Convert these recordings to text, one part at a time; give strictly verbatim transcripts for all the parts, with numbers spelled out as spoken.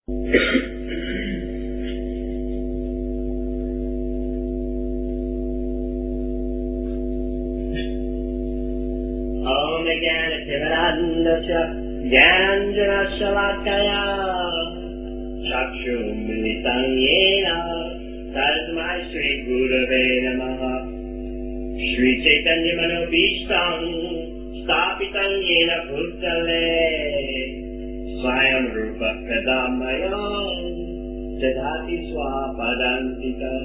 Om Jnana-timirandasya Jnana-shalakkaya Chakshur-militam yena Tasmai Shri Gurave Namaha Shri Chaitanya-manobhishtam Stapitam yena bhutale Swayam Rupa Pradamaya Dadati Swapadantikam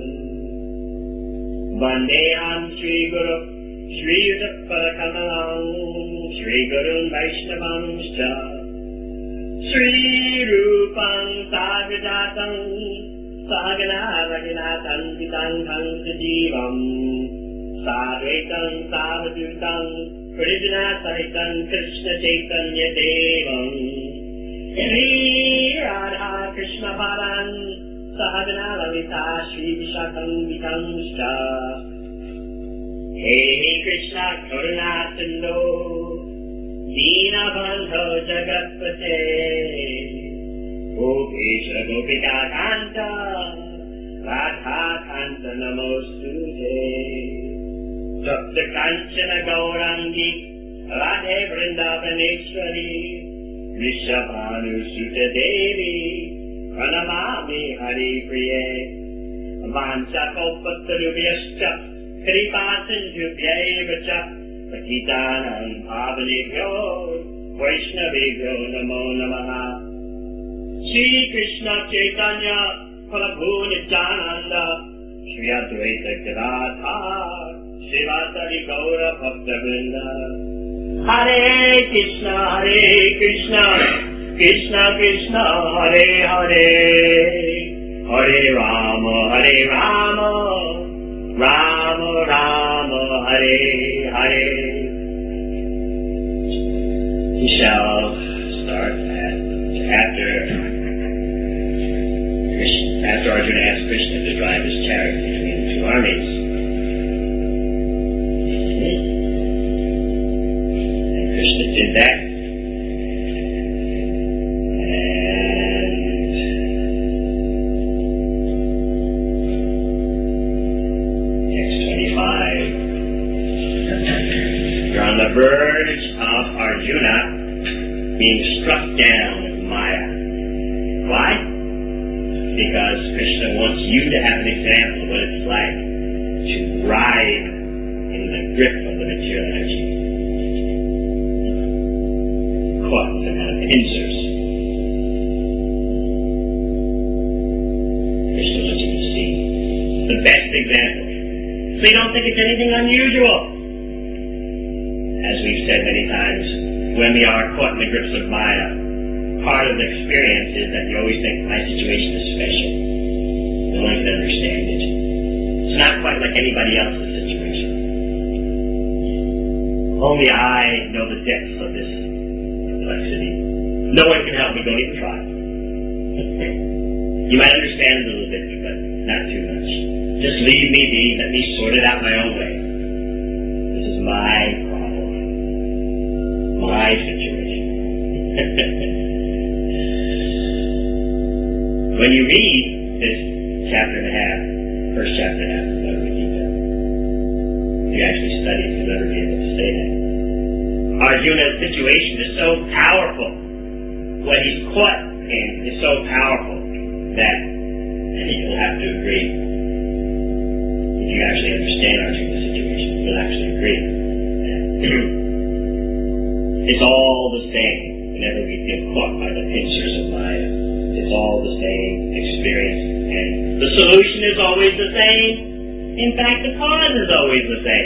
Vandeham Shri Guru Shri Yuddha-pada-kamalam Shri Gurun Vaishnavam-scha Shri Rupam Sagrajatam Sagana-raghunatam Vitantam Sajivam Sadvaitam Savadutam Krishna-sahitam Krishna Chaitanya Devam Shri Radha Krishna-padan Sahagana-lalita Shri Vishakam-vitam-scha Hey Krishna Karuna Sindhu Deenabandho Jagatpate Gopesha Gopika Kanta Radha Kanta Namostute Sapta Kanchana Gaurangi Radhe Vrindavaneshwari Rishabhanu Sutta Devi Pranamami Hari Priye Vancha Kalpatarubhyascha Kripa-sindhubhyaiva cha patitanam pavanebhyo Vaishnavebhyo namo namaha Shri Krishna Chaitanya Prabhu Nityananda Shri Advaita Gadadhar Srivasadi Gaura Bhakta-vrinda Hare Krishna Hare Krishna Krishna Krishna Hare Hare Hare Rama Hare Rama Rama Rama Hare Hare. We shall start at after after Arjuna asked Krishna to drive his chariot between the two armies. And Krishna did that. The verge of Arjuna being struck down with Maya. Why? Because Krishna wants you to have an example of what it's like to ride in the grip of the material energy. Caught in the pincers. Krishna wants you to see the best example. So you don't think it's anything unusual. As we've said many times, when we are caught in the grips of Maya, part of the experience is that you always think, my situation is special. No one can understand it. It's not quite like anybody else's situation. Only I know the depths of this complexity. No one can help me, don't even try. You might understand a little bit, but not too much. Just leave me be, let me sort it out my own way. This is my problem. My situation. When you read this chapter and a half, first chapter and a half of Bhagavad Gita, you actually study it, you'll never be able to say that. Arjuna's situation is so powerful. What he's caught in is so powerful that I think you'll have to agree. If you actually understand Arjuna's situation, you'll actually agree. It's all the same whenever we get caught by the pincers of Maya. It's all the same experience. And the solution is always the same. In fact, the cause is always the same.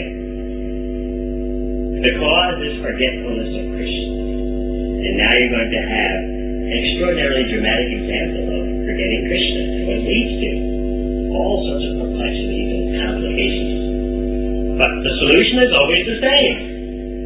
The cause is forgetfulness of Krishna. And now you're going to have an extraordinarily dramatic example of forgetting Krishna and what it leads to. All sorts of perplexities and complications. But the solution is always the same.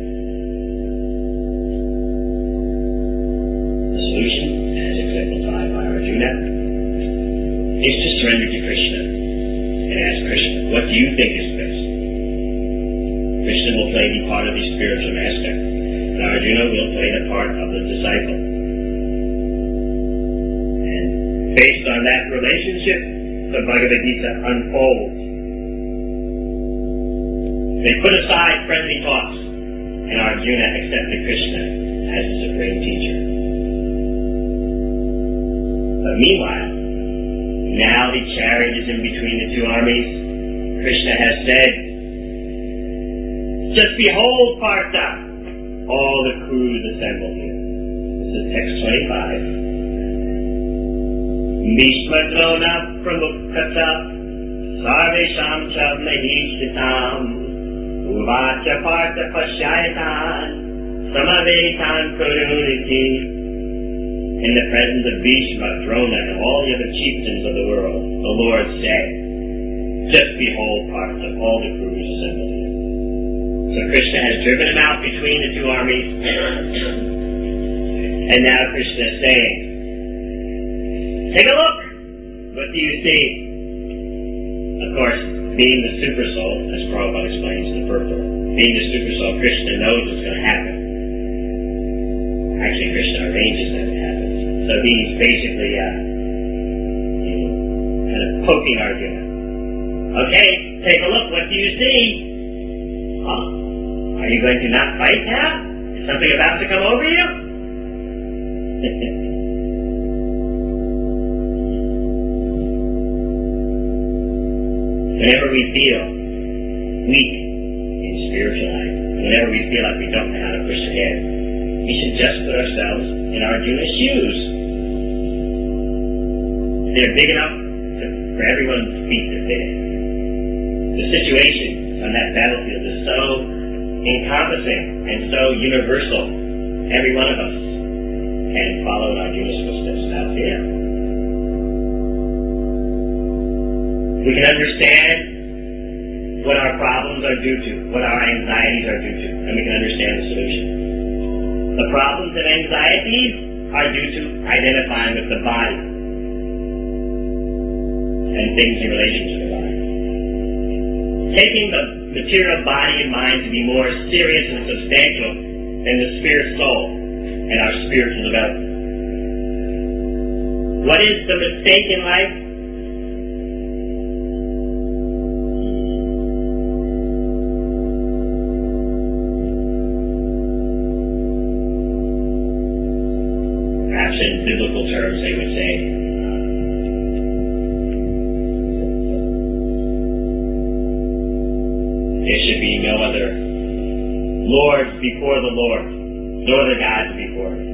Is to surrender to Krishna and ask Krishna, what do you think is best? Krishna will play the part of the spiritual master, and Arjuna will play the part of the disciple. And Based on that relationship, the Bhagavad Gita unfolds. They put aside friendly talks, and Arjuna accepted Krishna as the supreme teacher. But meanwhile, now the chariot is in between the two armies. Krishna has said, just behold, Partha, all the crews assembled here. This is text twenty-five. Bhishma Drona Pramukhata Sarvesham cha Mahishtitam Uvacha Partha Pashyayatan Samavetan Karuniti. In the presence of Bhishma, Drona, and all the other chieftains of the world, the Lord said, just behold, Partha, all the crews assembled here. So Krishna has driven him out between the two armies. And now Krishna is saying, take a look! What do you see? Of course, being the super soul, as Prabhupada explains in the purport, being the super soul, Krishna knows what's going to happen. Actually, Krishna arranges that it happens. So he's basically uh, you know, kind of poking Arjuna. Okay, take a look. What do you see? Huh? Are you going to not fight now? Is something about to come over you? Whenever we feel weak in spiritual life, whenever we feel like we don't know how to push ahead, we should just put ourselves in Arjuna's shoes. They're big enough to, for everyone's feet to fit in. The situation on that battlefield is so encompassing and so universal. Every one of us can follow in Arjuna's footsteps out there. We can understand what our problems are due to, what our anxieties are due to, and we can understand the solution. The problems and anxieties are due to identifying with the body and things in relation to the body. Taking the material body and mind to be more serious and substantial than the spirit soul and our spiritual development. What is the mistake in life? Perhaps in biblical terms they would say, there should be no other Lord before the Lord, no other gods before Him.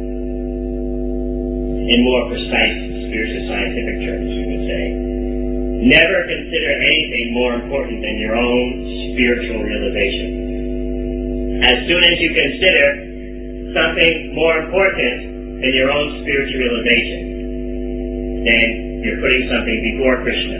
In more precise spiritual scientific terms, we would say, never consider anything more important than your own spiritual realization. As soon as you consider something more important than your own spiritual realization, then you're putting something before Krishna.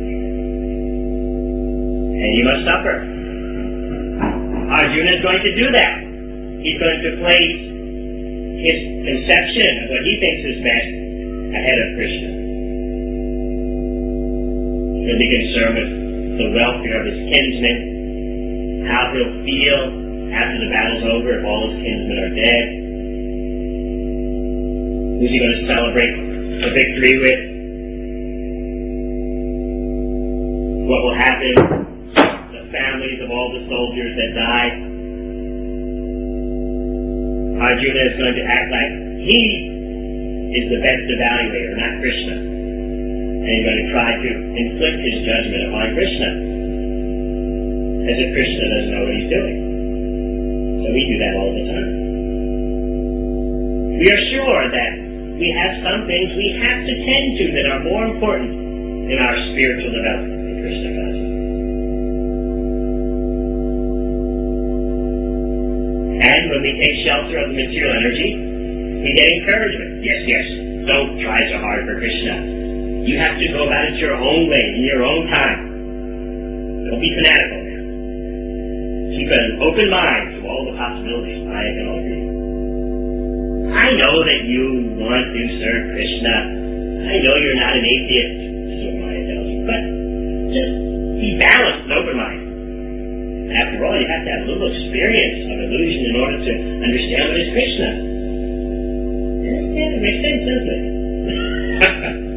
And you must suffer. Arjuna is going to do that. He's going to place his conception of what he thinks is best ahead of Krishna. He'll be concerned with the welfare of his kinsmen, how he'll feel after the battle's over if all his kinsmen are dead. Who's he going to celebrate a victory with? What will happen to the families of all the soldiers that died? Arjuna is going to act like he is the best evaluator, not Krishna. And he's going to try to inflict his judgment upon Krishna, as if Krishna doesn't know what he's doing. So we do that all the time. We are sure that we have some things we have to tend to that are more important in our spiritual development than Krishna does. And when we take shelter of the material energy, we get encouragement. Yes, yes, don't try so hard for Krishna. You have to go about it your own way, in your own time. Don't be fanatical now. Keep an open mind to all the possibilities. I can all agree. I know that you want to serve Krishna. I know you're not an atheist, this is what Maya tells you, but just be balanced and open-minded. After all, you have to have a little experience of illusion in order to understand what is Krishna. Yeah, it makes sense, doesn't it?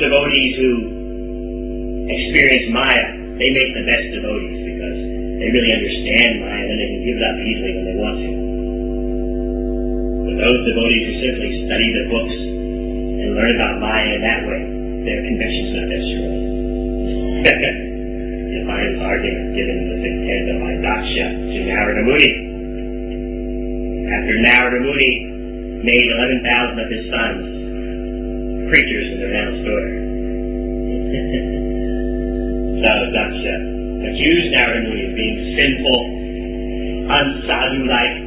devotees who experience Maya, they make the best devotees because they really understand Maya and they can give it up easily when they want to. But those devotees who simply study the books and learn about Maya in that way, their conviction's not that strong. You find this argument given in the fifth canto by Daksha to Narada Muni. After Narada Muni made eleven thousand of his sons preachers in their announced order. So Daksha accused Narada Muni of being sinful, unsadhu-like.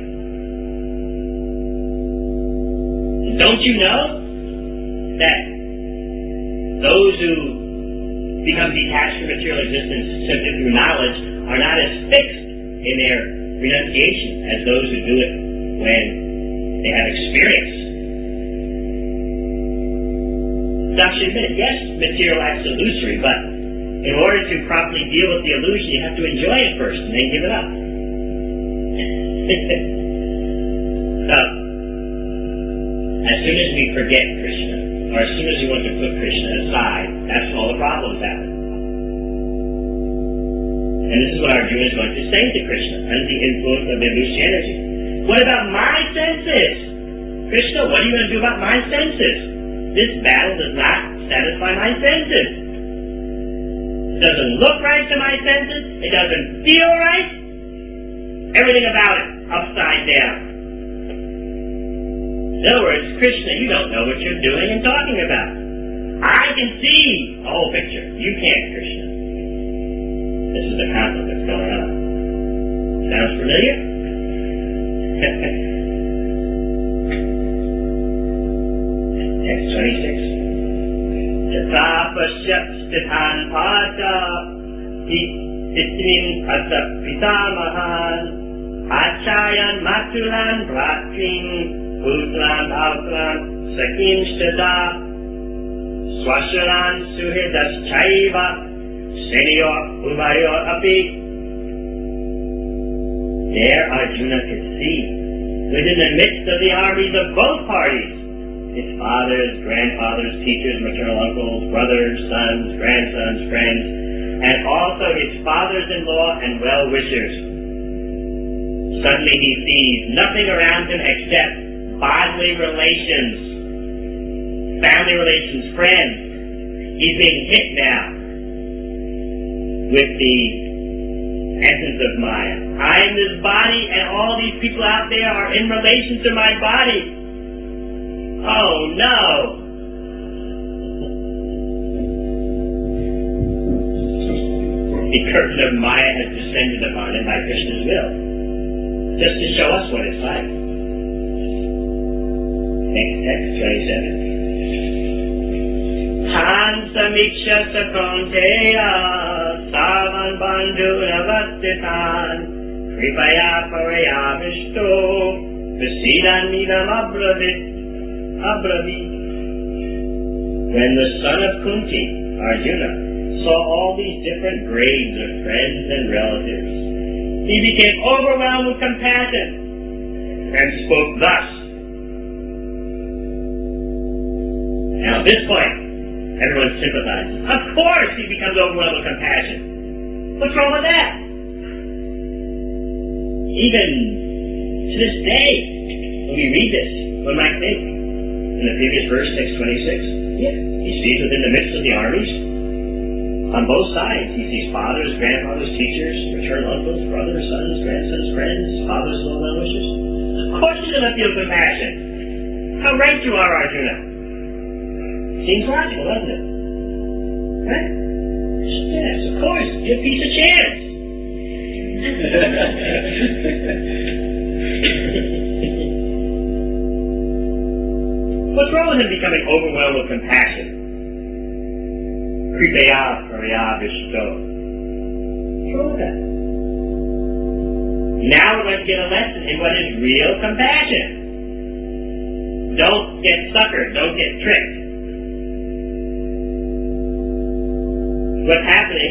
Don't you know that those who become detached from material existence simply through knowledge are not as fixed in their renunciation as those who do it when they have experience? Daksha admitted, yes, material acts illusory, but in order to properly deal with the illusion, you have to enjoy it first and then give it up. So, as soon as we forget Krishna, or as soon as we want to put Krishna aside, that's when all the problems happen. And this is what Arjuna is going to say to Krishna under the influence of the illusory energy. What about my senses? Krishna, what are you going to do about my senses? This battle does not satisfy my senses. It doesn't look right to my senses. It doesn't feel right. Everything about it upside down. In other words, Krishna, you don't know what you're doing and talking about. I can see the whole picture. You can't, Krishna. This is the conflict that's going on. Sounds familiar? Text twenty-six. Yatha pasya stithan pada itmin asa pitamahan achayan matulan bratrin Putran Bhautran Sakim Shtada Swasharan Suhidas Chaiva Senior Uvayor Api. There Arjuna could see, within the midst of the armies of both parties, his fathers, grandfathers, teachers, maternal uncles, brothers, sons, grandsons, friends, and also his fathers-in-law and well-wishers. Suddenly he sees nothing around him except bodily relations, family relations, friends. He's being hit now with the essence of Maya. I am this body, and all these people out there are in relation to my body. Oh no! The curtain of Maya has descended upon him by Krishna's will, just to show us what it's like. Next text, twenty-seven. Han samiksha sakonteya savan bandhu navastitan kripaya parayavishto visidan nidam abravit abravit. When the son of Kunti, Arjuna, saw all these different grades of friends and relatives, he became overwhelmed with compassion and spoke thus. Now at this point, everyone sympathizes. Of course he becomes overwhelmed with compassion. What's wrong with that? Even to this day, when we read this, one might think, in the previous verse, six twenty-six, yeah, he sees within the midst of the armies, on both sides, he sees fathers, grandfathers, teachers, maternal uncles, brothers, sons, grandsons, friends, fathers-in-law, well-wishers. Of course he's going to feel compassion. How right you are, Arjuna. Seems logical, doesn't it? Right? Yes, of course. Give peace a chance. What's wrong with him becoming overwhelmed with compassion? Kripaya parayavishto. What's wrong with that? Now we're going to get a lesson in what is real compassion. Don't get suckered. Don't get tricked. What's happening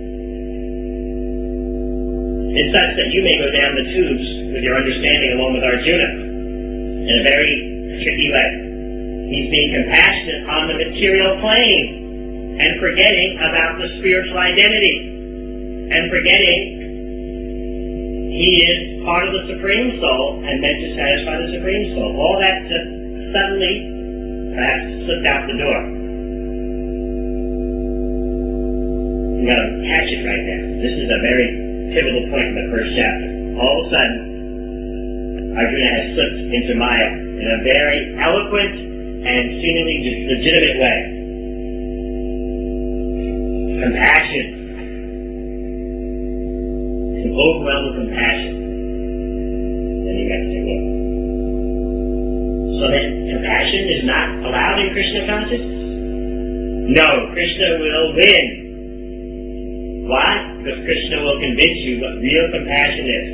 is such that you may go down the tubes with your understanding along with Arjuna in a very tricky way. He's being compassionate on the material plane. and forgetting about the spiritual identity, and forgetting he is part of the Supreme Soul and meant to satisfy the Supreme Soul. All that just suddenly perhaps slipped out the door. We've got to catch it right now. This is a very pivotal point in the first chapter. All of a sudden, Arjuna has slipped into Maya in a very eloquent and seemingly legitimate way. Compassion. An overwhelmed with compassion. Then you got to say, well, so then compassion is not allowed in Krishna consciousness? No, Krishna will win. Why? Because Krishna will convince you what real compassion is.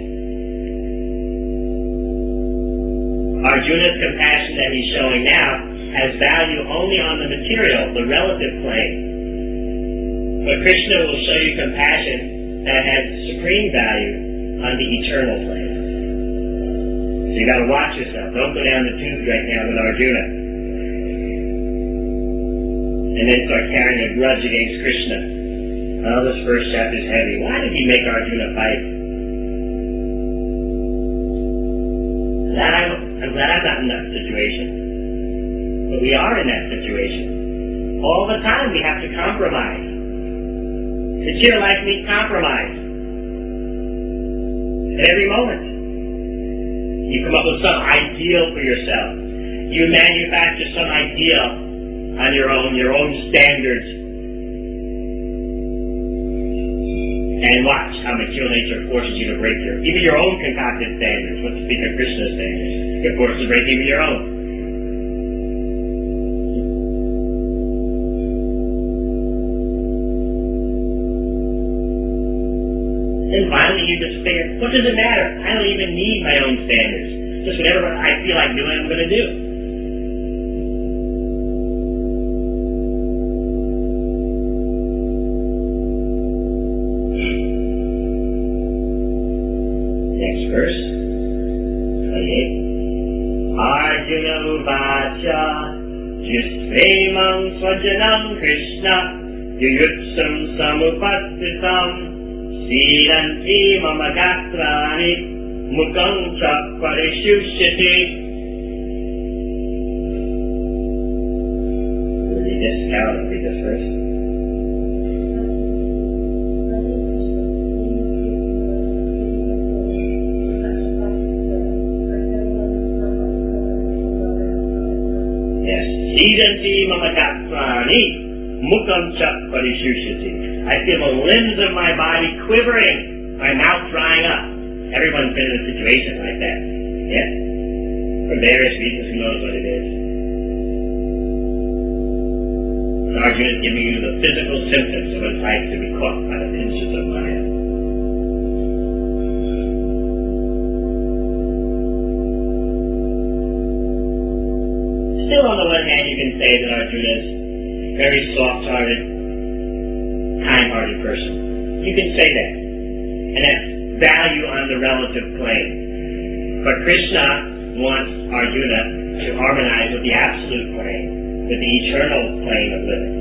Arjuna's compassion that he's showing now has value only on the material, the relative plane. But Krishna will show you compassion that has supreme value on the eternal plane. So you got to watch yourself. Don't go down the tube right now with Arjuna. And then start carrying a grudge against Krishna. Oh, this first chapter is heavy. Why did he make Arjuna fight? Glad I'm, I'm glad I'm not in that situation. But we are in that situation. All the time we have to compromise. Sincere life needs compromise. At every moment. You come up with some ideal for yourself. You manufacture some ideal on your own, your own standards. And watch how material nature forces you to break your, even your own concocted standards. Let's speak of Krishna's standards. It forces you to break even your own. Then finally you just figure, what does it matter? I don't even need my own standards. Just whatever I feel like doing, I'm going to do. Next verse. twenty-eight. Arjuna uvacha jisvemam swajanam Krishna yuyutsam samupattitam Siranti mama gatrani mukam cha parishushati. Read this down and read this verse. Yes. Siranti mama gatrani mukam cha parishushati. I feel the limbs of my body quivering, my mouth drying up. Everyone's been in a situation like that. Yeah? For various reasons, who knows what it is. And Arjuna is giving you the physical symptoms of what it's like to be caught by the pincers of Maya. Still, on the one hand, you can say that Arjuna is very soft-hearted, kind-hearted person. You can say that. And that's value on the relative plane. But Krishna wants Arjuna to harmonize with the absolute plane, with the eternal plane of living.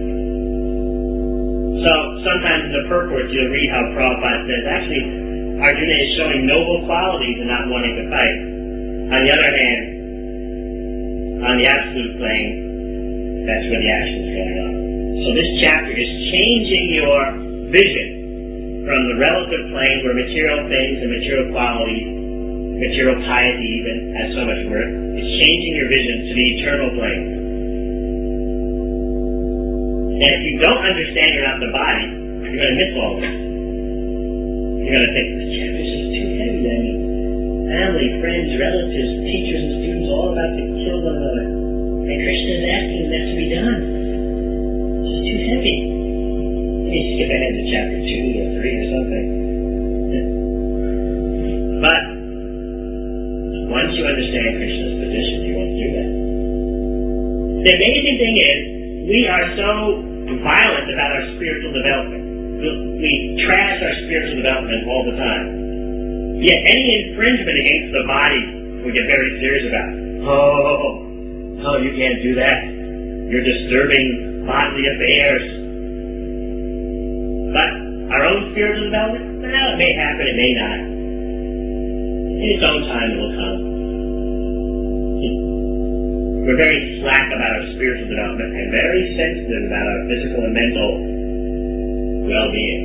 So sometimes in the purport you'll read how Prabhupada says, actually, Arjuna is showing noble qualities and not wanting to fight. On the other hand, on the absolute plane, that's where the action is going on. So this chapter is changing your vision from the relative plane where material things and material quality, material piety even, has so much worth. It's changing your vision to the eternal plane. And if you don't understand you're not the body, you're going to miss all this. You're going to think, this chapter is just too heavy. I mean, family, friends, relatives, teachers, and students all about to kill one another. And Krishna is asking that to be done. It's too heavy. Let me skip ahead to chapter two or three or something. But once you understand Krishna's position, you won't do that. The amazing thing is, we are so violent about our spiritual development. We, we trash our spiritual development all the time. Yet any infringement against the body, we get very serious about. Oh, oh, you can't do that. You're disturbing bodily affairs. But our own spiritual development, well, it may happen, it may not. In its own time, it will come. We're very slack about our spiritual development and very sensitive about our physical and mental well-being.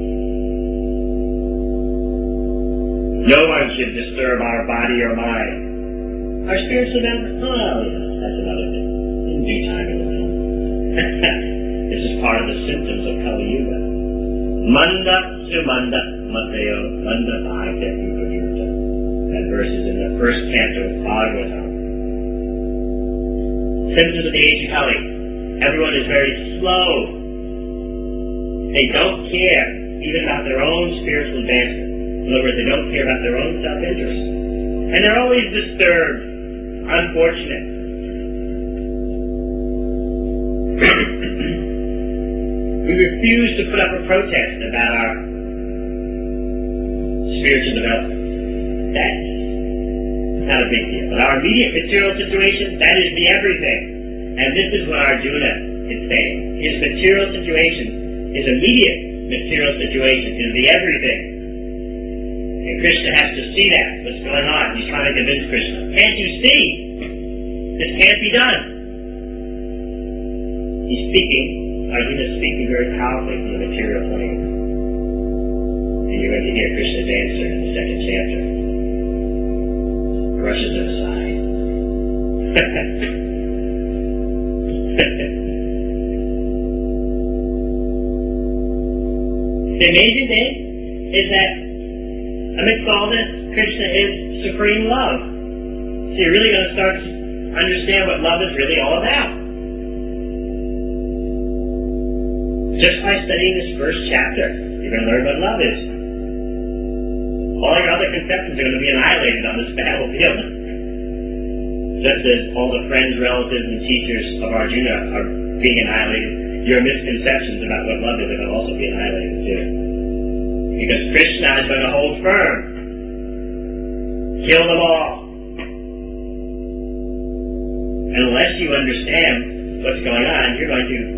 No one should disturb our body or mind. Our spiritual development, oh, yeah, that's another thing. In due time, it will come. This is part of the symptoms of Kali Yuga. Manda sumanda mateo manda bhagya yuga yuga. That verse is in the first canto of Bhagavatam. Symptoms of the age of Kali. Everyone is very slow. They don't care even about their own spiritual advancement. In other words, they don't care about their own self-interest. And they're always disturbed. Unfortunate. We refuse to put up a protest about our spiritual development. That's not a big deal. But our immediate material situation, that is the everything. And this is what Arjuna is saying. His material situation, his immediate material situation is the everything. And Krishna has to see that, what's going on. He's trying to convince Krishna. Can't you see? This can't be done. He's speaking, Arjuna is speaking very powerfully from the material plane. And you're going to hear Krishna's answer in the second chapter. Brushes it aside. The amazing thing is that amidst all this, Krishna is supreme love. So you're really going to start to understand what love is really all about. Just by studying this first chapter, you're going to learn what love is. All your other conceptions are going to be annihilated on this battlefield. Just as all the friends, relatives, and teachers of Arjuna are being annihilated, your misconceptions about what love is are going to also be annihilated too. Because Krishna is going to hold firm. Kill them all. And unless you understand what's going on, you're going to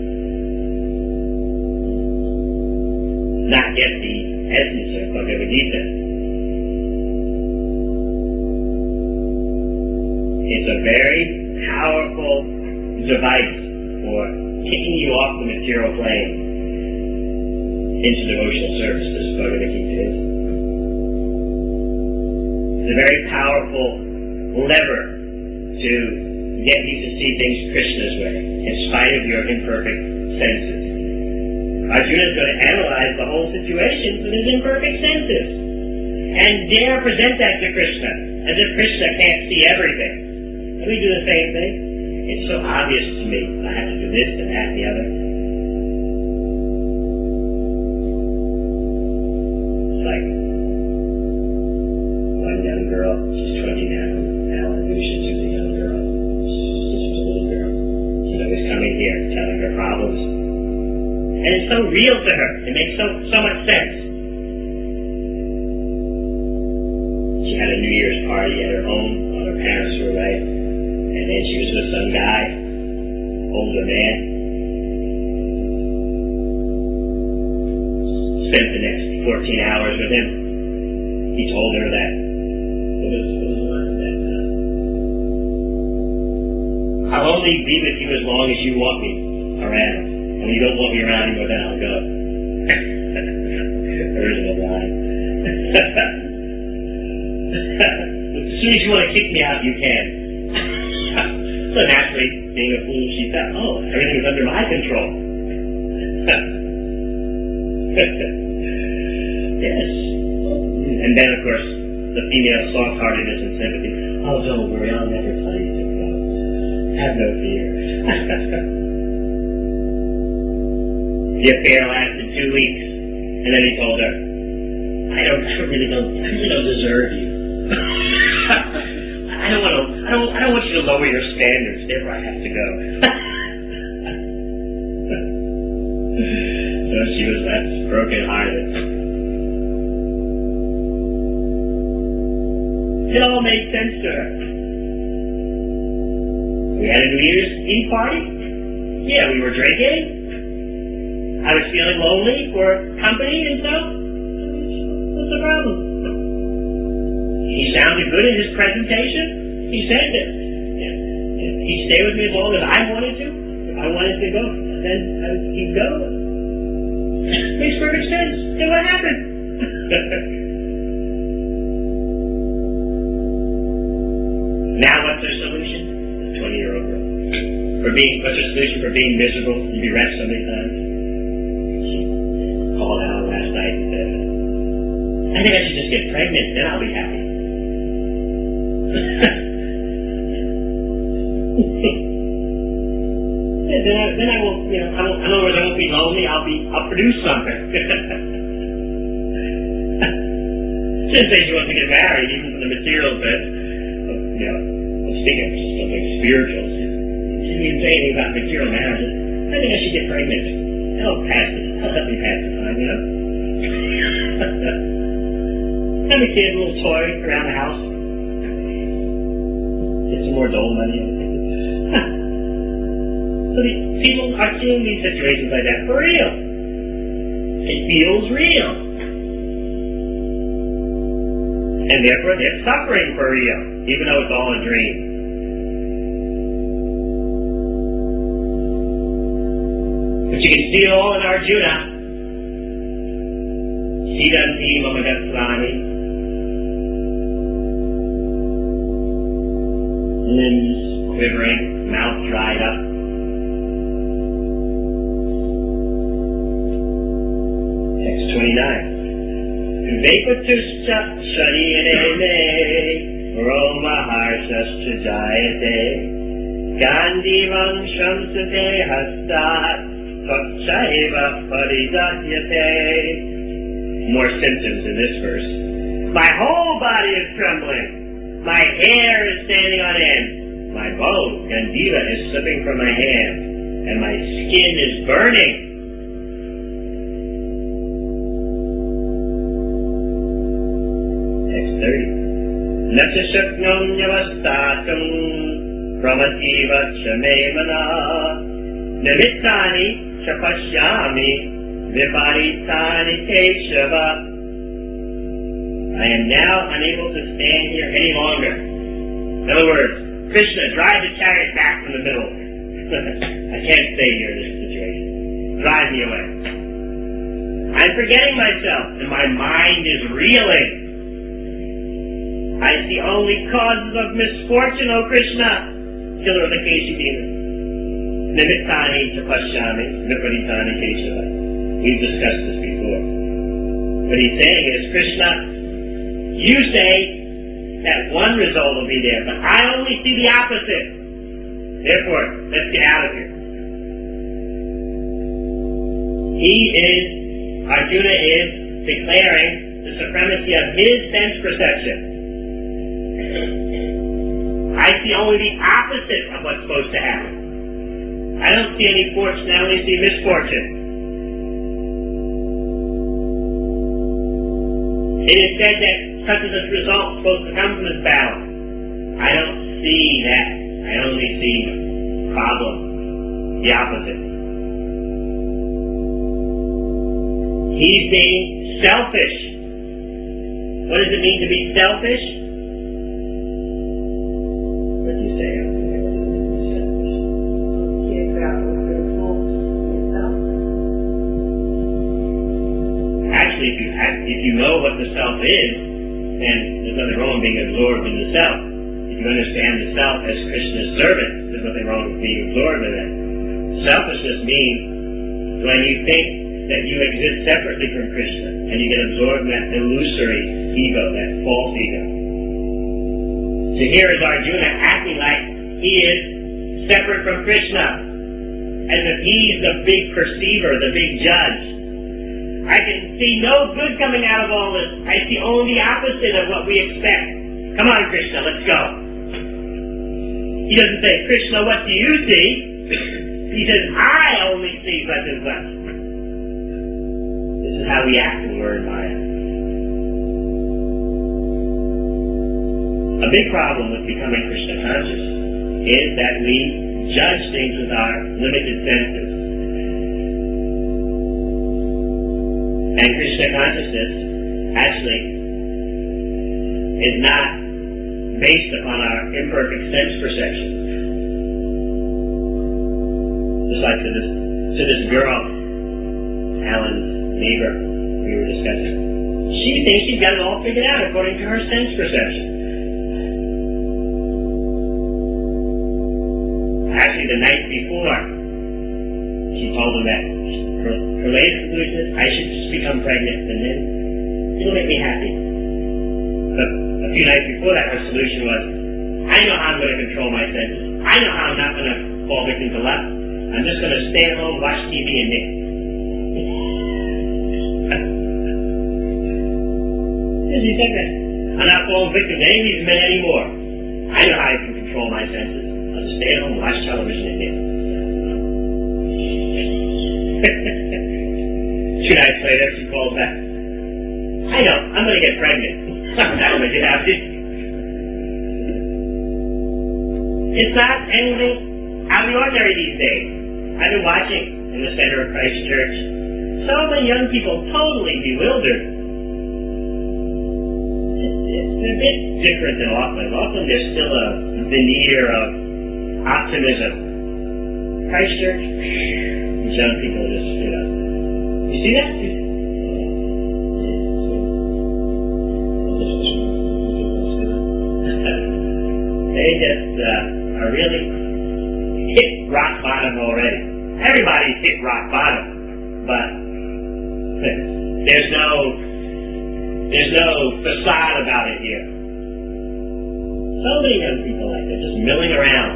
not get the essence of Bhagavad Gita. It's a very powerful device for kicking you off the material plane into devotional service. This is Bhagavad Gita is. It's a very powerful lever to get you to see things Krishna's way, in spite of your imperfect senses. Arjuna is going to analyze the whole situation with his imperfect senses and dare present that to Krishna, as if Krishna can't see everything. And we do the same thing. It's so obvious to me. I have to do this and that and the other. It's like one young girl, she's twenty now. Alan knew she was a young girl. She's just a little girl. She's always coming here, telling her problems. And it's so real to her. It makes so so much sense. She had a New Year's party at her home while her parents were away. And then she was with some guy, older man. Spent the next fourteen hours with him. He told her that, what was, what was the line that, uh, I'll only be with you as long as you want me around. When you don't want me around anymore, then I'll go. Original line. As soon as you want to kick me out, you can. So naturally, being a fool, she thought, oh, everything is under my control. Yes. And then, of course, the female soft-heartedness and sympathy. Oh, don't worry, I'll never tell you to go. Have no fear. The affair lasted two weeks, and then he told her, I don't, I really don't, I really don't deserve you. I don't want to, I don't, I don't want you to lower your standards. Therefore, I have to go. So she was that broken-hearted. It all made sense to her. We had a New Year's Eve party. Yeah, we were drinking. I was feeling lonely for company and so. What's the problem? He sounded good in his presentation. He said that he'd stay with me as long as I wanted to. If I wanted to go, then he'd go. Makes perfect sense. Then what happened? Now what's their solution? A twenty-year-old girl. For being, what's their solution for being miserable? You'd be wrecked so many times. She called out last night and said, I think I should just get pregnant, then I'll be happy. yeah, then, I, then I won't, you know, I won't, in other words, I won't be lonely, I'll be, I'll produce something. She didn't say she wants to get married, even from the material sense. You know, I was thinking of something spiritual. She didn't even say anything about material marriage. I think I should get pregnant. That'll pass it. That'll help me pass the time, you know? Have a kid, a little toy around the house. Get some more dole money. So the people are seeing these situations like that for real. It feels real. And therefore they're suffering for real, even though it's all a dream. But you can see it all in Arjuna. Siddhanti Mamagatsani. Limbs quivering, mouth dried up. Text twenty-nine. Vepatuscha sharire Roma harshascha jayate Gandivam shamsate hastat Tvachaiva paridahyate. More symptoms in this verse. My whole body is trembling. My hair is standing on end. My bone, Gandiva, is slipping from my hand. And my skin is burning. thirty. Natya shaknam yavastatam pramativa chamemana nimittani chapashyami viparitani keshava. I am now unable to stand here any longer. In other words, Krishna, drive the chariot back from the middle. I can't stay here in this situation. Drive me away. I'm forgetting myself, and my mind is reeling. I see only causes of misfortune, O Krishna, killer of the Keshi demon. Nimittani tapashyami, viparitani keshava. We've discussed this before. What he's saying is, Krishna, you say that one result will be there, but I only see the opposite. Therefore, let's get out of here. He is, Arjuna is, declaring the supremacy of his sense perception. I see only the opposite of what's supposed to happen. I don't see any fortune, I only see misfortune. It is said that such as this result is supposed to come from this battle. I don't see that. I only see problem, the opposite. He's being selfish. What does it mean to be selfish? What do you say? Actually, if you if you know what the self is, then there's nothing wrong with being absorbed in the self. If you understand the self as Krishna's servant, there's nothing wrong with being absorbed in it. Selfishness means when you think that you exist separately from Krishna, and you get absorbed in that illusory ego, that false ego. So here is Arjuna acting like he is separate from Krishna, as if he's the big perceiver, the big judge. I can see no good coming out of all this. I see only the opposite of what we expect. Come on, Krishna, let's go. He doesn't say, Krishna, what do you see? He says, I only see such and such. This is how we act when we're in Maya. A big problem with becoming Krishna conscious is that we judge things with our limited senses. And Krishna consciousness actually is not based upon our imperfect sense perception. Just like to this, to this girl, Alan's neighbor, we were discussing. She thinks she's got it all figured out according to her sense perception. Actually, the night before, she told him that her, her latest conclusion is, I should just become pregnant and then it'll make me happy. But a few nights before that, her solution was, I know how I'm going to control my senses. I know how I'm not going to fall victim to lust. I'm just going to stay at home, watch T V, and knit. She said that. I'm not falling victim to any of these men anymore. I know how I can control my senses. I'll just stay at home, watch television, and knit. Two nights later, she calls back. I know, I'm going to get pregnant. That'll make it happen. It's not anything out of the ordinary these days. I've been watching in the center of Christ Church. So many young people totally bewildered. It's a bit different than Auckland. Auckland, there's still a veneer of optimism. Christ Church, these young people just, you know. You see that? They just uh, are really hit rock bottom already. Everybody's hit rock bottom, but there's no there's no facade about it here. So many young people like that, just milling around.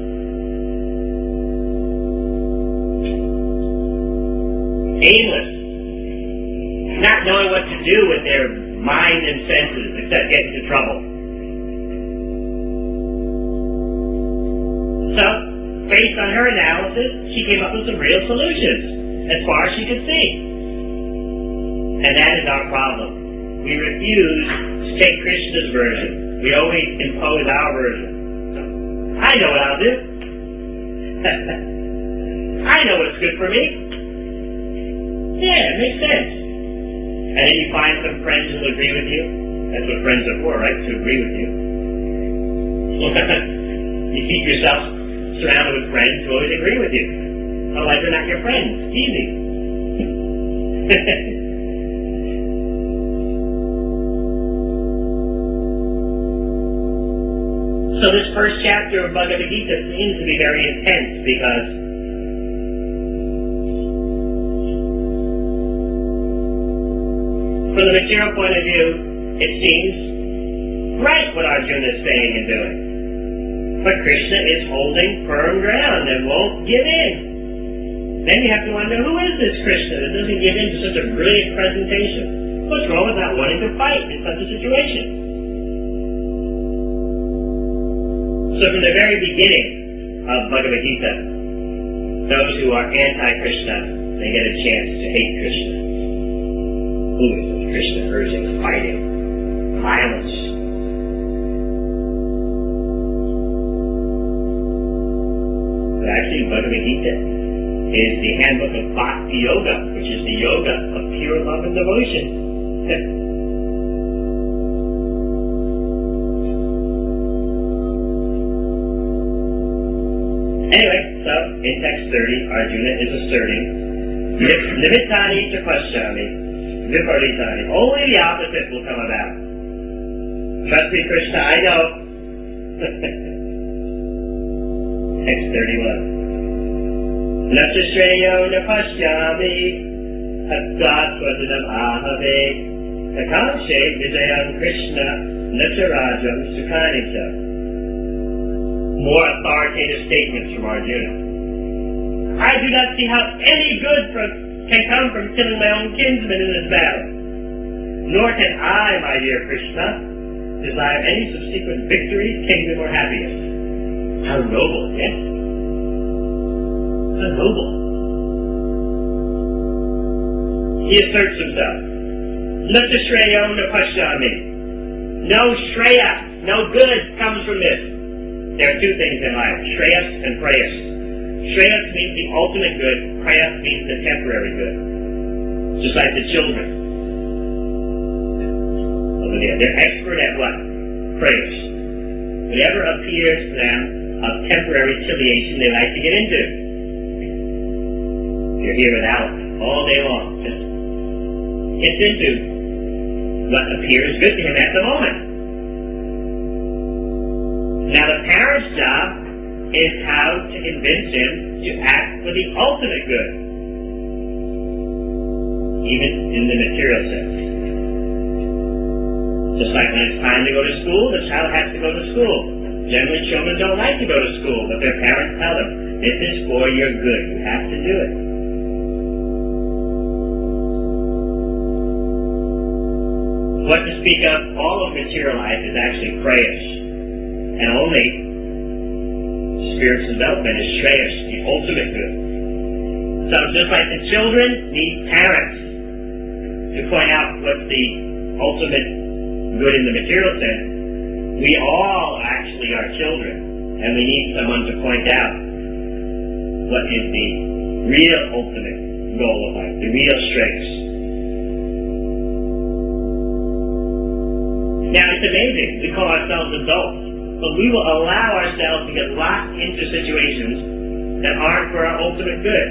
Aimless. Not knowing what to do with their mind and senses except get into trouble. So, based on her analysis, she came up with some real solutions, as far as she could see. And that is our problem. We refuse to take Krishna's version. We always impose our version. I know what I'll do. I know what's good for me. Yeah, it makes sense. And then you find some friends who will agree with you. That's what friends are for, right? To agree with you. You keep yourself surrounded with friends who always agree with you. Otherwise, they're not your friends. It's easy. So this first chapter of Bhagavad Gita seems to be very intense because from the material point of view, it seems right what Arjuna is saying and doing. But Krishna is holding firm ground and won't give in. Then you have to wonder, who is this Krishna that doesn't give in to such a brilliant presentation? What's wrong with not wanting to fight in such a situation? So from the very beginning of Bhagavad Gita, those who are anti-Krishna, they get a chance to hate Krishna. Who is this Krishna urging fighting, violence? But actually, Bhagavad Gita is the handbook of Bhakti Yoga, which is the yoga of pure love and devotion. Anyway, so in text thirty, Arjuna is asserting, Nimittani cha pashyami, viparitani. Only the opposite will come about. Trust me, Krishna, I know. Text thirty-one. Natya shreyo na pashyami, hattat swadinam ahave, takanshe vijayam Krishna, natya rajam sukhanita. More authoritative statements from Arjuna. I do not see how any good from, can come from killing my own kinsmen in this battle. Nor can I, my dear Krishna, desire any subsequent victory, kingdom, or happiness. How noble, yes? How noble. He asserts himself. Natya shreyo na pashyami. No shreya, no good comes from this. There are two things in life, shreyas and preyas. Shreyas means the ultimate good. Prayas means the temporary good. Just like the children over there. They're expert at what? Prayers. Whatever appears to them of temporary affiliation they like to get into. You're here with Alec all day long. Just gets into what appears good to him at the moment. Now the parent's job is how to convince him to act for the ultimate good, even in the material sense. Just like when it's time to go to school, the child has to go to school. Generally, children don't like to go to school, but their parents tell them, this is for your good, you have to do it. What to speak of all of material life is actually prayers, and only spiritual development is shreyas, the ultimate good. So just like the children need parents to point out what's the ultimate good in the material sense, we all actually are children, and we need someone to point out what is the real ultimate goal of life, the real shreyas. Now it's amazing, we call ourselves adults, but we will allow ourselves to get locked into situations that aren't for our ultimate good.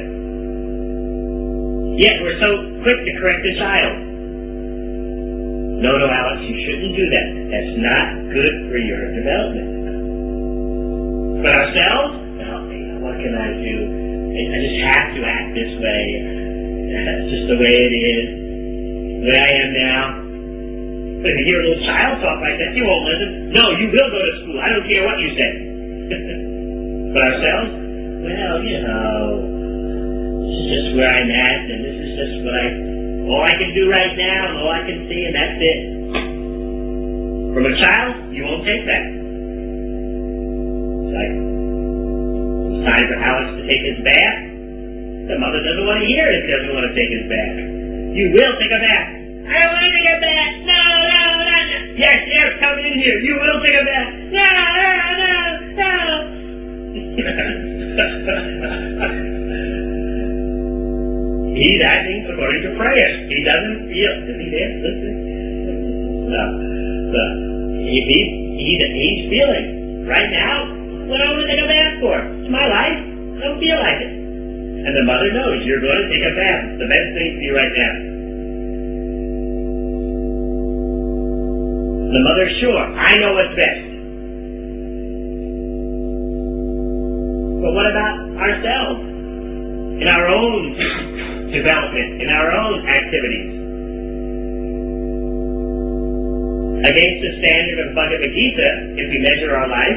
Yet we're so quick to correct a child. No, no, Alex, you shouldn't do that. That's not good for your development. But ourselves, oh, what can I do? I just have to act this way. That's just the way it is. The way I am now. But if you hear a little child talk like that, you won't listen. No, you will go to school. I don't care what you say. But ourselves, well, you know, this is just where I'm at, and this is just what I, all I can do right now, and all I can see, and that's it. From a child, you won't take that. It's like, it's time for Alex to take his bath. The mother doesn't want to hear it if he doesn't want to take his bath. You will take a bath. I don't want to take a bath. No, no, no, no. Yes, yes, come in here. You will take a bath. No, no, no, no. He's acting according to prayer. He doesn't feel. Is he there? Listen. No. No. He, he, he's, he's feeling. Right now, what do I want to take a bath for? It's my life. I don't feel like it. And the mother knows you're going to take a bath. It's the best thing for you right now. The mother's sure, I know what's best. But what about ourselves? In our own development, in our own activities? Against the standard of Bhagavad Gita, if we measure our life,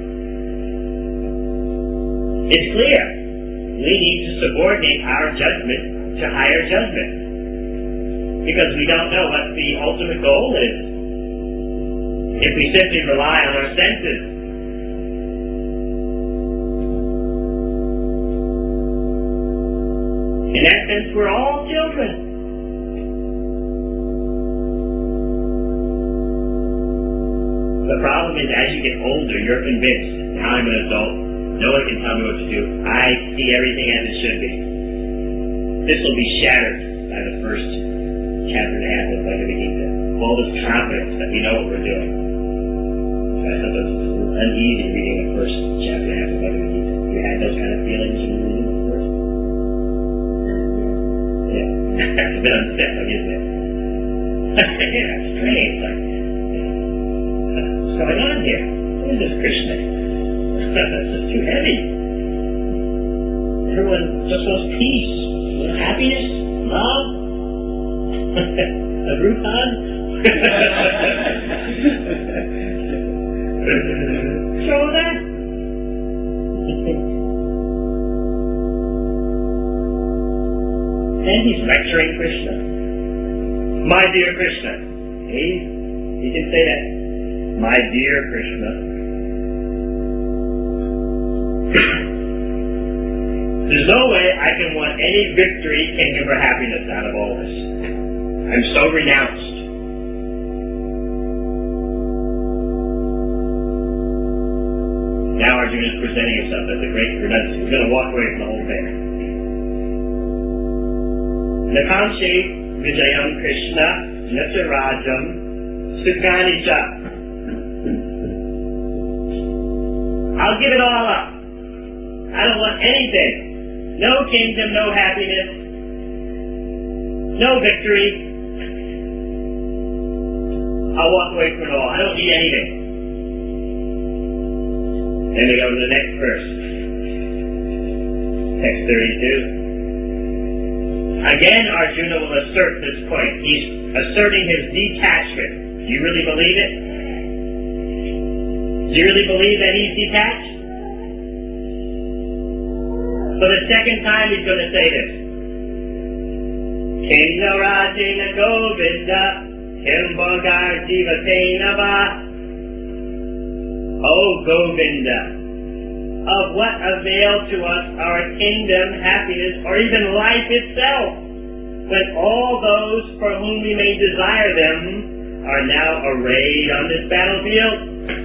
it's clear. We need to subordinate our judgment to higher judgment. Because we don't know what the ultimate goal is. If we simply rely on our senses. In that sense, we're all children. The problem is, as you get older, you're convinced, now I'm an adult, no one can tell me what to do. I see everything as it should be. This will be shattered by the first chapter and a half of Bhagavad Gita. All this confidence that we know what we're doing. I thought it was uneasy reading the first chapter and a half of Bhagavad Gita. You had those kind of feelings when you were reading the first? Yeah. It's a bit unsettling, isn't it? Yeah, strange. Like, what's going on here? What is this Krishna? This is too heavy. Everyone just wants peace, happiness, love, a group hug. So that. And he's lecturing Krishna. My dear Krishna. He, he can say that. My dear Krishna. There's no way I can want any victory, kingdom, or happiness out of all this. I'm so renounced. Now our Arjuna is presenting himself as a great renunciate. He's going to walk away from the whole thing. Nakamshe Vijayam Krishna Natarajam Sukanicha. I'll give it all up. I don't want anything. No kingdom, no happiness, no victory. I'll walk away from it all. I don't need anything. Then we go to the next verse. Text thirty-two. Again, Arjuna will assert this point. He's asserting his detachment. Do you really believe it? Do you really believe that he's detached? For the second time, he's going to say this. Kinga Rajena Govinda Himbogar Jivatenava. O Govinda, of what avail to us our kingdom, happiness, or even life itself, when all those for whom we may desire them are now arrayed on this battlefield?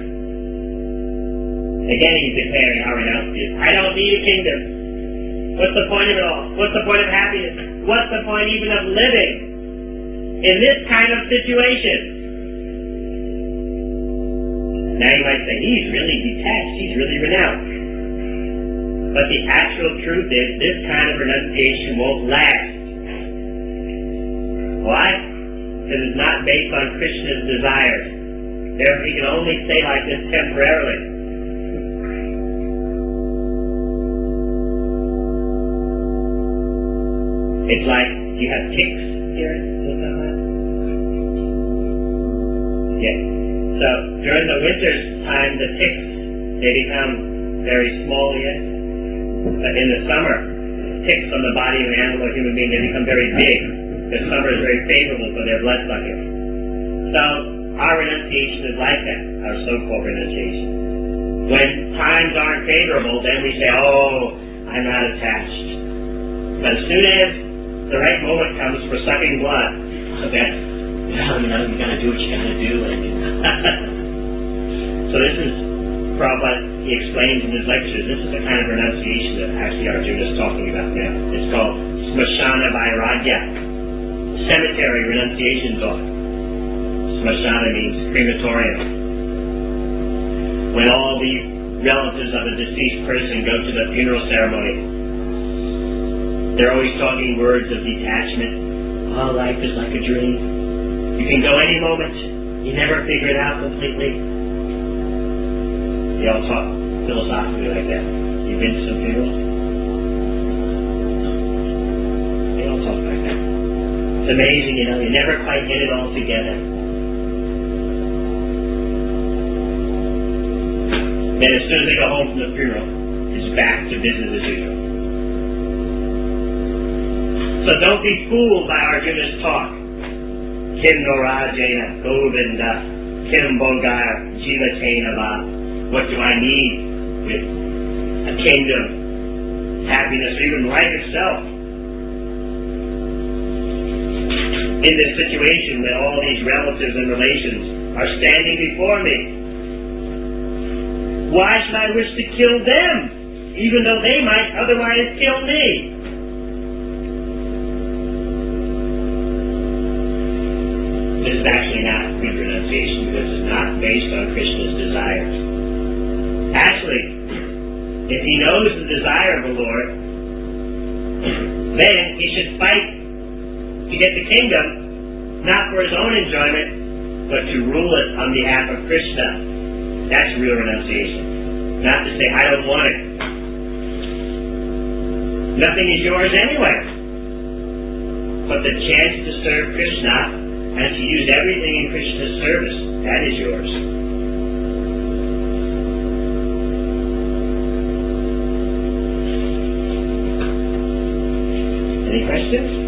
Again, he's declaring how renounced he is. I don't need a kingdom. What's the point of it all? What's the point of happiness? What's the point even of living in this kind of situation? Now you might say, he's really detached, he's really renounced. But the actual truth is, this kind of renunciation won't last. Why? Because it's not based on Krishna's desires. Therefore, he can only stay like this temporarily. It's like you have ticks here. Yeah. So during the winter time, the ticks, they become very small again. But in the summer, ticks on the body of an animal or human being, they become very big. The summer is very favorable for their blood sucking. So our renunciation is like that, our so-called renunciation. When times aren't favorable, then we say, oh, I'm not attached. But as soon as the right moment comes for sucking blood, so that's, well, you know, you gotta do what you gotta do. So this is Prabhupada, he explains in his lectures, this is the kind of renunciation that actually Arjuna is talking about now. It's called Smashana Vairagya, cemetery renunciation thought. Smashana means crematorium. When all the relatives of a deceased person go to the funeral ceremony, they're always talking words of detachment. Oh, life is like a dream. You can go any moment. You never figure it out completely. They all talk philosophically like that. You've been to some funerals? They all talk like that. It's amazing, you know, you never quite get it all together. Then as soon as they go home from the funeral, it's back to business as usual. So don't be fooled by Arjuna's talk. Kim Norajena, Govinda, Kim Bogar, Jivatenava. What do I need with a kingdom, happiness, or even life itself? In this situation when all these relatives and relations are standing before me, why should I wish to kill them, even though they might otherwise kill me? This is actually not good renunciation because it's not based on Krishna's desires. Actually, if he knows the desire of the Lord, then he should fight to get the kingdom, not for his own enjoyment, but to rule it on behalf of Krishna. That's real renunciation. Not to say, I don't want it. Nothing is yours anyway. But the chance to serve Krishna and to use everything in Krishna's service, that is yours. Any questions?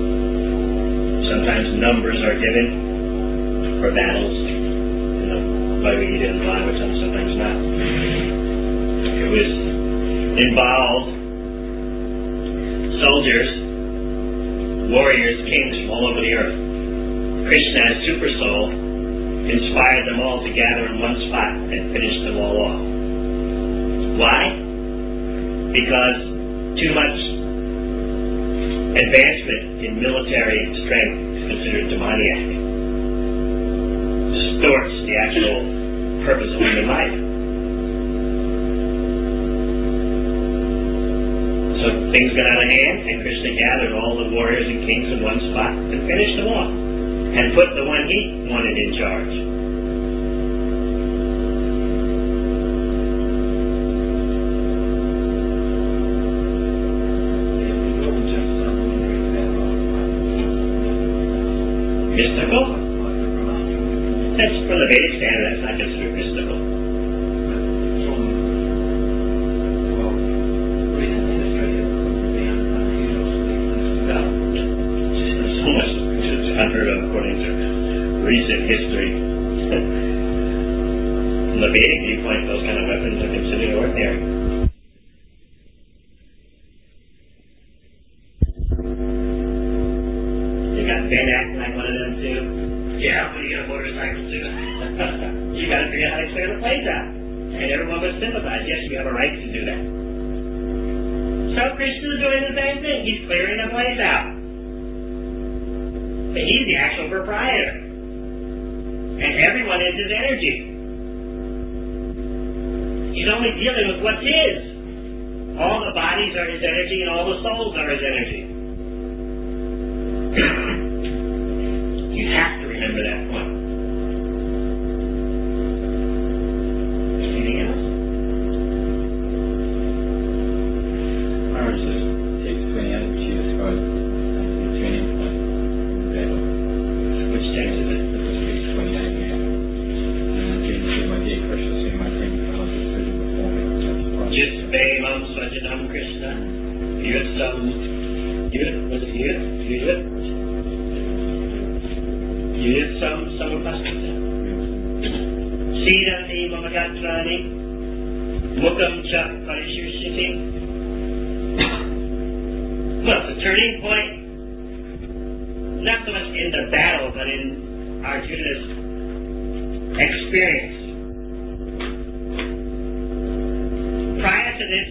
Numbers are given for battles. You know, Bhagavad Gita in the language, and sometimes not. It was involved soldiers, warriors, kings from all over the earth. Krishna, as super soul, inspired them all to gather in one spot and finish them all off. Why? Because too much advancement in military strength is considered demoniac. Distorts the actual purpose of human life. So things got out of hand, and Krishna gathered all the warriors and kings in one spot and finished them off, and put the one he wanted in charge. Mystical? That's from the Vedic standard, that's not considered mystical. No. There's so much it's unheard of according to recent history. From the Vedic viewpoint, those kind of weapons are considered ordinary. Ben acting like one of them too. Yeah, I'm gonna get a motorcycle too. You gotta figure out how to clear the place out. And everyone would sympathize. Yes, you have a right to do that. So Krishna's doing the same thing. He's clearing the place out. But he's the actual proprietor. And everyone is his energy. He's only dealing with what's his. All the bodies are his energy and all the souls are his energy. You have to remember that point. Anything else? Ours is takes twenty out of she describes the training point. Which text is it? This is page twenty-nine here. And then see my day Krishna, see my thing, I was decision before me. Just Bemam Swajanam Krishna. Yud some Yud, was it Yud? Yud? Yud some samapastita. Sirati mamagatrani. Mukam cha parishishiti. Well, the turning point, not so much in the battle, but in Arjuna's experience. Prior to this,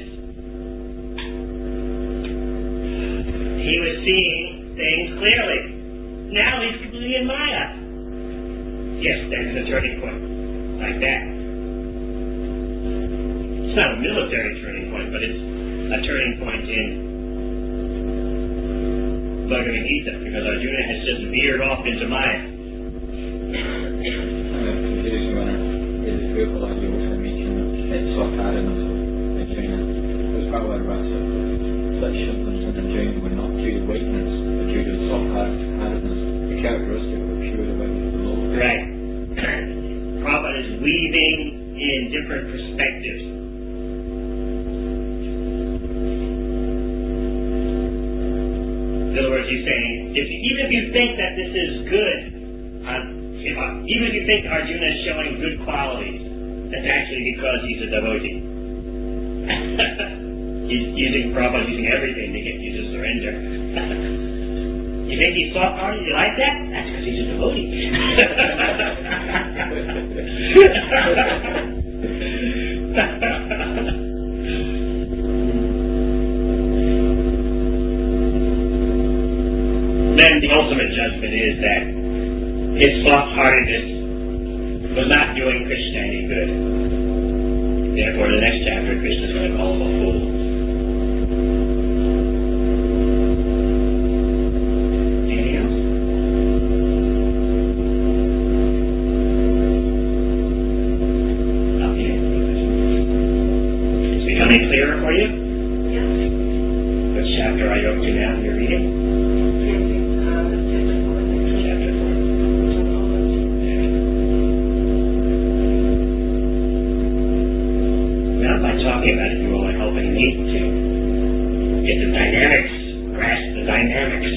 he was seeing things clearly. Now he's completely in Maya. Yes, that's the turning point. Like that. It's not a military turning point, but it's a turning point in Bhagavad Gita, because Arjuna has just veered off into Maya. Continuation runner is fearful of you for making it so hard enough in China. There's probably about such symptoms in the dream were not due to weakness, but due to soft hardness, the characteristic of pure awakening below. Right. Prabhupada is weaving in different perspectives. In other words, he's saying, if, even if you think that this is good, uh, if, uh, even if you think Arjuna is showing good qualities, that's actually because he's a devotee. He's using Prabhupada, using everything to get you to surrender. You think he's soft-hearted? You like that? That's because he's a devotee. Then the ultimate judgment is that his soft-heartedness was not doing Krishna any good. Therefore, the next chapter, Krishna is going to call him a fool. Anything else? Okay. It's becoming clearer for you? Yes. Which chapter are you up to now? You're reading? Chapter four. Not by talking about it, you are helping me to get the dynamics, grasp the dynamics.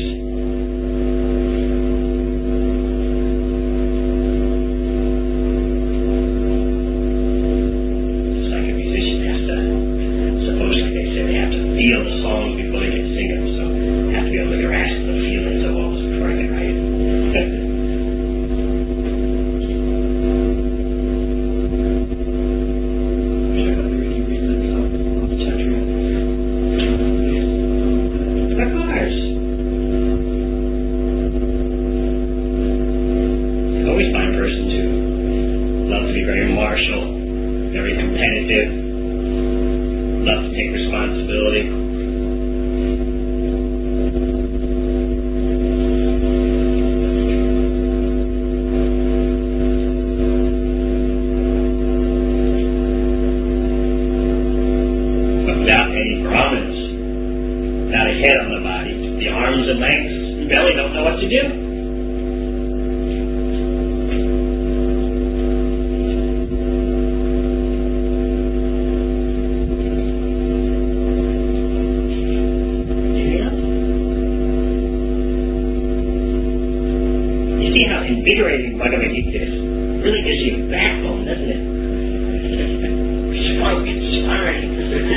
tentative, love to take responsibility. But without any prominence, without a head on the body, the arms and legs and belly don't know what to do. Invigorating Bhagavad Gita really gives you a backbone, doesn't it? Strong, inspiring.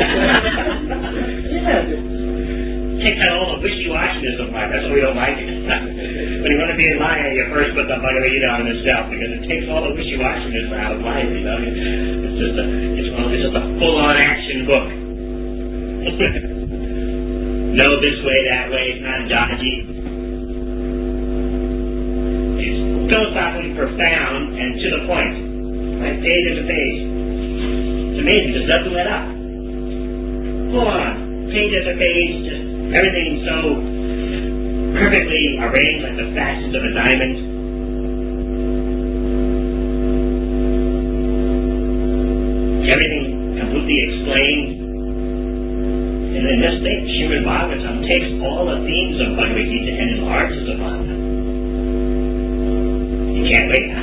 Yeah. Takes out all the wishy-washiness of life. That's why we don't like it. When you want to be in Maya, you first put the Bhagavad Gita on yourself because it takes all the wishy-washiness out of life. You know, it's just a, it's one, it's just a full-on action book. No this way, that way. It's not dodgy. Philosophically profound and to the point, like page after page. It's amazing, just doesn't let up. Full on, page after page, just everything so perfectly arranged like the facets of a diamond. Everything completely explained. And then this thing, Srimad Bhagavatam, takes all the themes of Bhagavad Gita and enlarges upon them. You can't wait.